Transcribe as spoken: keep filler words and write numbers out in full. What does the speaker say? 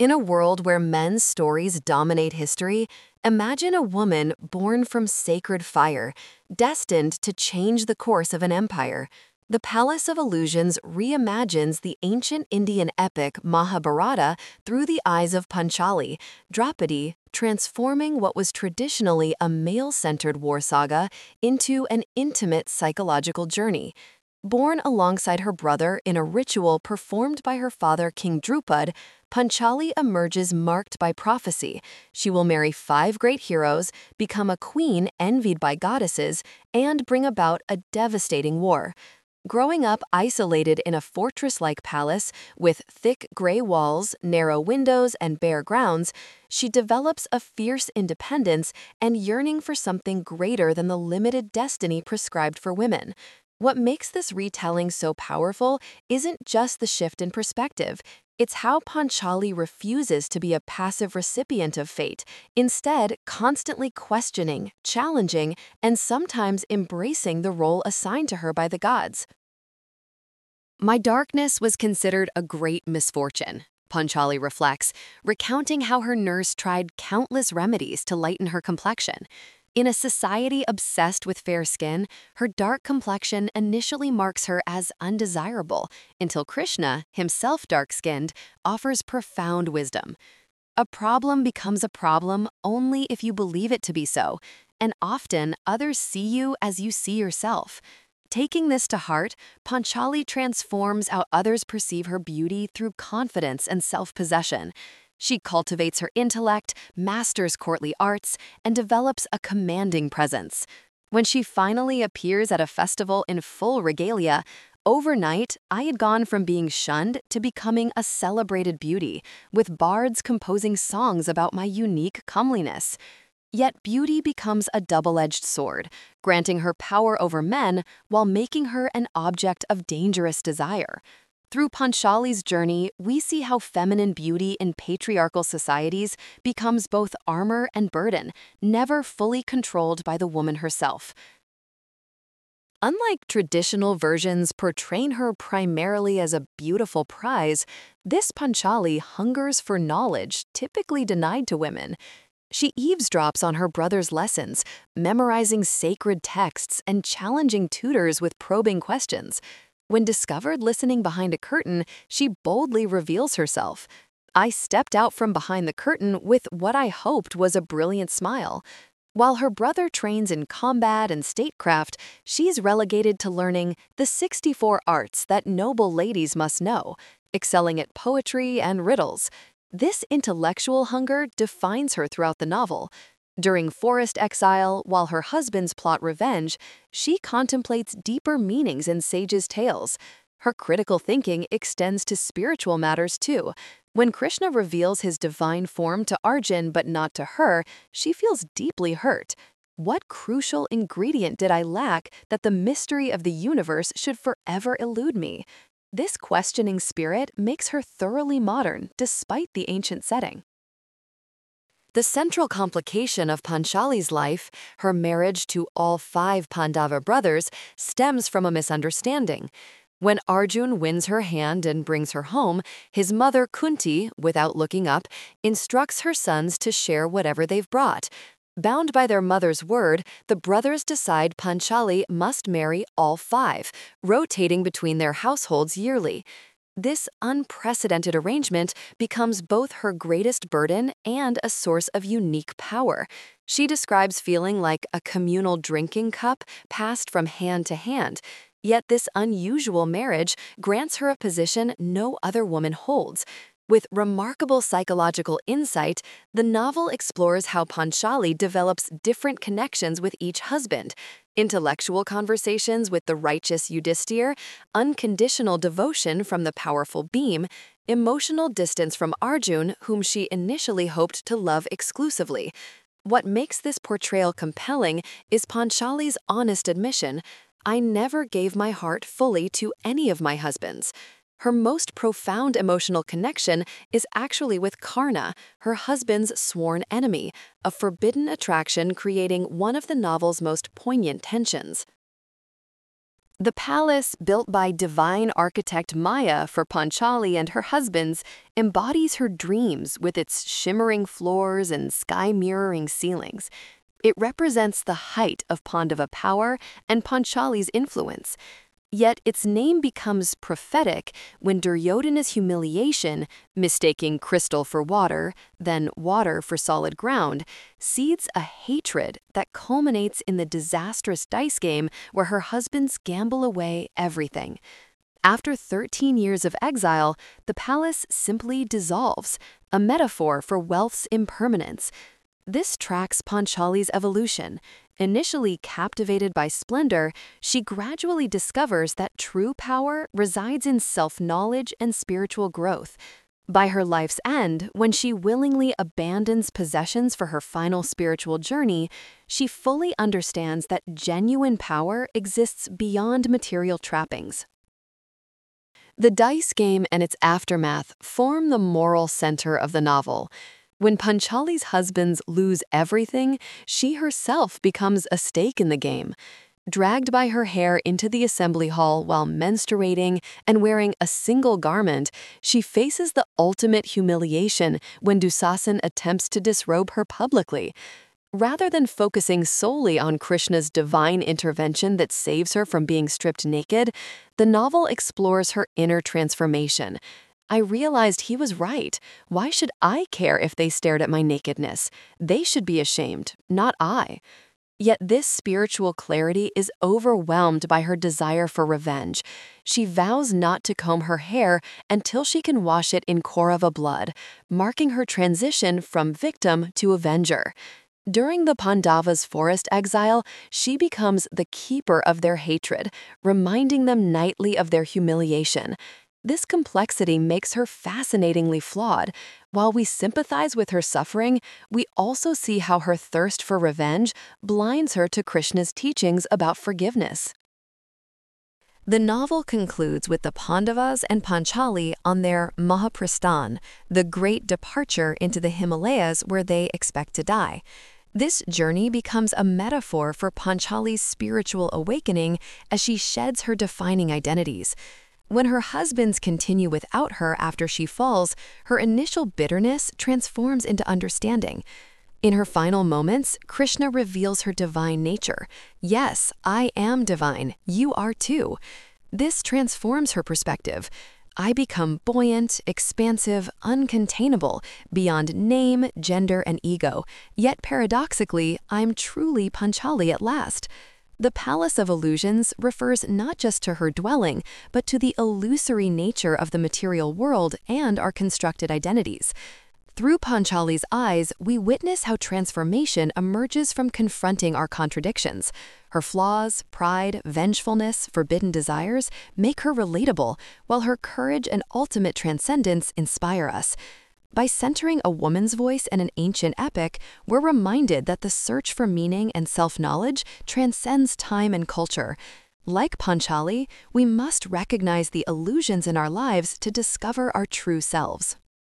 In a world where men's stories dominate history, imagine a woman born from sacred fire, destined to change the course of an empire. The Palace of Illusions reimagines the ancient Indian epic Mahabharata through the eyes of Panchali, Draupadi, transforming what was traditionally a male-centered war saga into an intimate psychological journey. Born alongside her brother in a ritual performed by her father King Drupad, Panchali emerges marked by prophecy. She will marry five great heroes, become a queen envied by goddesses, and bring about a devastating war. Growing up isolated in a fortress-like palace with thick gray walls, narrow windows, and bare grounds, she develops a fierce independence and yearning for something greater than the limited destiny prescribed for women. What makes this retelling so powerful isn't just the shift in perspective. It's how Panchali refuses to be a passive recipient of fate, instead constantly questioning, challenging, and sometimes embracing the role assigned to her by the gods. My darkness was considered a great misfortune, Panchali reflects, recounting how her nurse tried countless remedies to lighten her complexion. In a society obsessed with fair skin, her dark complexion initially marks her as undesirable, until Krishna, himself dark-skinned, offers profound wisdom. A problem becomes a problem only if you believe it to be so, and often others see you as you see yourself. Taking this to heart, Panchali transforms how others perceive her beauty through confidence and self-possession. She cultivates her intellect, masters courtly arts, and develops a commanding presence. When she finally appears at a festival in full regalia, overnight, I had gone from being shunned to becoming a celebrated beauty, with bards composing songs about my unique comeliness. Yet beauty becomes a double-edged sword, granting her power over men while making her an object of dangerous desire. Through Panchali's journey, we see how feminine beauty in patriarchal societies becomes both armor and burden, never fully controlled by the woman herself. Unlike traditional versions portraying her primarily as a beautiful prize, this Panchali hungers for knowledge typically denied to women. She eavesdrops on her brother's lessons, memorizing sacred texts and challenging tutors with probing questions. When discovered listening behind a curtain, she boldly reveals herself. I stepped out from behind the curtain with what I hoped was a brilliant smile. While her brother trains in combat and statecraft, she's relegated to learning the sixty-four arts that noble ladies must know, excelling at poetry and riddles. This intellectual hunger defines her throughout the novel. During forest exile, while her husbands plot revenge, she contemplates deeper meanings in sages' tales. Her critical thinking extends to spiritual matters too. When Krishna reveals his divine form to Arjun but not to her, she feels deeply hurt. What crucial ingredient did I lack that the mystery of the universe should forever elude me? This questioning spirit makes her thoroughly modern despite the ancient setting. The central complication of Panchali's life, her marriage to all five Pandava brothers, stems from a misunderstanding. When Arjun wins her hand and brings her home, his mother Kunti, without looking up, instructs her sons to share whatever they've brought. Bound by their mother's word, the brothers decide Panchali must marry all five, rotating between their households yearly. This unprecedented arrangement becomes both her greatest burden and a source of unique power. She describes feeling like a communal drinking cup passed from hand to hand. Yet this unusual marriage grants her a position no other woman holds. With remarkable psychological insight, the novel explores how Panchali develops different connections with each husband: intellectual conversations with the righteous Yudhisthira, unconditional devotion from the powerful Bhim, emotional distance from Arjun, whom she initially hoped to love exclusively. What makes this portrayal compelling is Panchali's honest admission: "I never gave my heart fully to any of my husbands." Her most profound emotional connection is actually with Karna, her husband's sworn enemy, a forbidden attraction creating one of the novel's most poignant tensions. The palace, built by divine architect Maya for Panchali and her husbands, embodies her dreams with its shimmering floors and sky-mirroring ceilings. It represents the height of Pandava power and Panchali's influence. Yet its name becomes prophetic when Duryodhana's humiliation, mistaking crystal for water, then water for solid ground, seeds a hatred that culminates in the disastrous dice game where her husbands gamble away everything. After thirteen years of exile, the palace simply dissolves, a metaphor for wealth's impermanence. This tracks Panchali's evolution. Initially captivated by splendor, she gradually discovers that true power resides in self-knowledge and spiritual growth. By her life's end, when she willingly abandons possessions for her final spiritual journey, she fully understands that genuine power exists beyond material trappings. The dice game and its aftermath form the moral center of the novel. When Panchali's husbands lose everything, she herself becomes a stake in the game. Dragged by her hair into the assembly hall while menstruating and wearing a single garment, she faces the ultimate humiliation when Dusasan attempts to disrobe her publicly. Rather than focusing solely on Krishna's divine intervention that saves her from being stripped naked, the novel explores her inner transformation. I realized he was right. Why should I care if they stared at my nakedness? They should be ashamed, not I. Yet this spiritual clarity is overwhelmed by her desire for revenge. She vows not to comb her hair until she can wash it in Kaurava blood, marking her transition from victim to avenger. During the Pandavas' forest exile, she becomes the keeper of their hatred, reminding them nightly of their humiliation. This complexity makes her fascinatingly flawed. While we sympathize with her suffering, we also see how her thirst for revenge blinds her to Krishna's teachings about forgiveness. The novel concludes with the Pandavas and Panchali on their Mahaprasthan, the great departure into the Himalayas where they expect to die. This journey becomes a metaphor for Panchali's spiritual awakening as she sheds her defining identities. When her husbands continue without her after she falls, her initial bitterness transforms into understanding. In her final moments, Krishna reveals her divine nature. Yes, I am divine. You are too. This transforms her perspective. I become buoyant, expansive, uncontainable, beyond name, gender, and ego. Yet paradoxically, I'm truly Panchali at last. The Palace of Illusions refers not just to her dwelling, but to the illusory nature of the material world and our constructed identities. Through Panchali's eyes, we witness how transformation emerges from confronting our contradictions. Her flaws, pride, vengefulness, forbidden desires make her relatable, while her courage and ultimate transcendence inspire us. By centering a woman's voice in an ancient epic, we're reminded that the search for meaning and self-knowledge transcends time and culture. Like Panchali, we must recognize the illusions in our lives to discover our true selves.